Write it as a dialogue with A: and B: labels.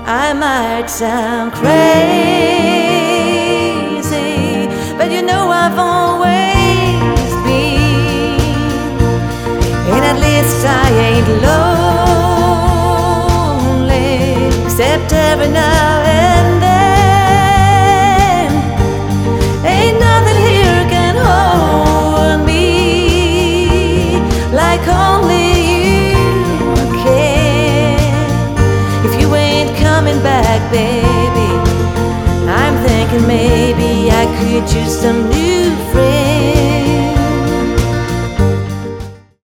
A: I might sound crazy, but you know I've always been, and at least I ain't lonely, except every now and then. Ain't nothing here can hold me like only you can. If you ain't coming back, baby, I'm thinking maybe I could use some new friends.